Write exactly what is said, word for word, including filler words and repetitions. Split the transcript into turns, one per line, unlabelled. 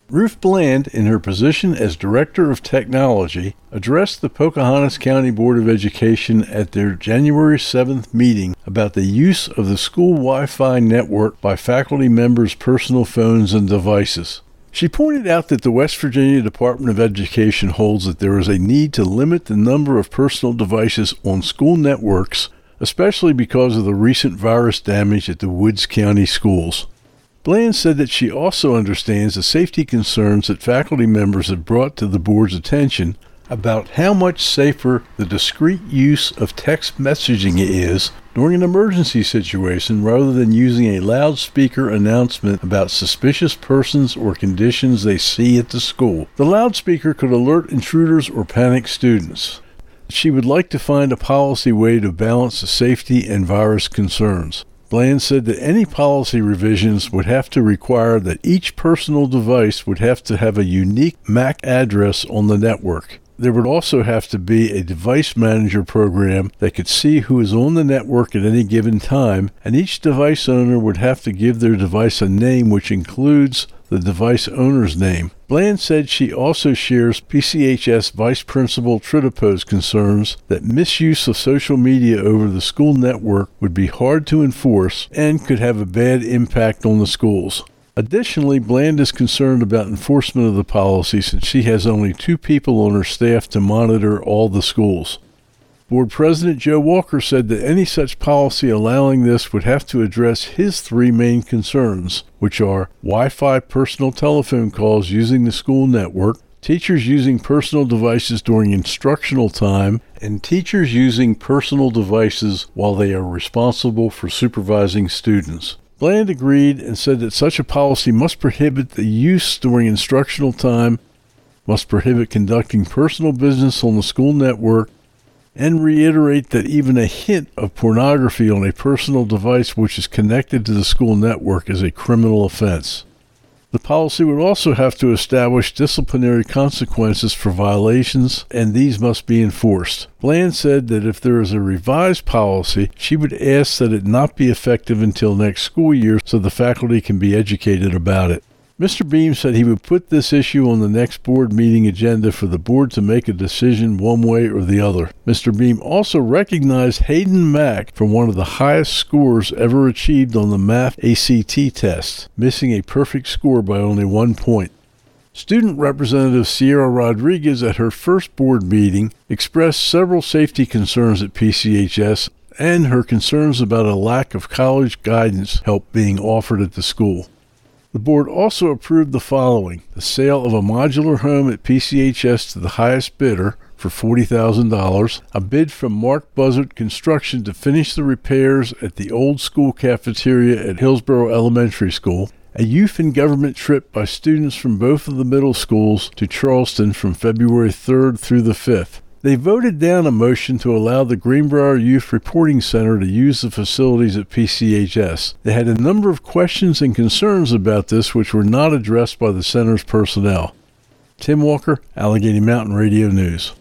Ruth Bland, in her position as Director of Technology, addressed the Pocahontas County Board of Education at their January seventh meeting about the use of the school Wi-Fi network by faculty members' personal phones and devices. She pointed out that the West Virginia Department of Education holds that there is a need to limit the number of personal devices on school networks, especially because of the recent virus damage at the Woods County schools. Bland said that she also understands the safety concerns that faculty members have brought to the board's attention about how much safer the discreet use of text messaging is during an emergency situation rather than using a loudspeaker announcement about suspicious persons or conditions they see at the school. The loudspeaker could alert intruders or panic students. She would like to find a policy way to balance the safety and virus concerns. Bland said that any policy revisions would have to require that each personal device would have to have a unique M A C address on the network. There would also have to be a device manager program that could see who is on the network at any given time, and each device owner would have to give their device a name which includes the device owner's name. Bland said she also shares P C H S Vice Principal Tritipo's concerns that misuse of social media over the school network would be hard to enforce and could have a bad impact on the schools. Additionally, Bland is concerned about enforcement of the policy since she has only two people on her staff to monitor all the schools. Board President Joe Walker said that any such policy allowing this would have to address his three main concerns, which are Wi-Fi personal telephone calls using the school network, teachers using personal devices during instructional time, and teachers using personal devices while they are responsible for supervising students. Bland agreed and said that such a policy must prohibit the use during instructional time, must prohibit conducting personal business on the school network, and reiterate that even a hint of pornography on a personal device which is connected to the school network is a criminal offense. The policy would also have to establish disciplinary consequences for violations, and these must be enforced. Bland said that if there is a revised policy, she would ask that it not be effective until next school year so the faculty can be educated about it. Mister Beam said he would put this issue on the next board meeting agenda for the board to make a decision one way or the other. Mister Beam also recognized Hayden Mack for one of the highest scores ever achieved on the math A C T test, missing a perfect score by only one point. Student Representative Sierra Rodriguez at her first board meeting expressed several safety concerns at P C H S and her concerns about a lack of college guidance help being offered at the school. The board also approved the following: the sale of a modular home at P C H S to the highest bidder for forty thousand dollars, a bid from Mark Buzzard Construction to finish the repairs at the old school cafeteria at Hillsborough Elementary School, a youth and government trip by students from both of the middle schools to Charleston from February third through the fifth. They voted down a motion to allow the Greenbrier Youth Reporting Center to use the facilities at P C H S. They had a number of questions and concerns about this which were not addressed by the center's personnel. Tim Walker, Allegheny Mountain Radio News.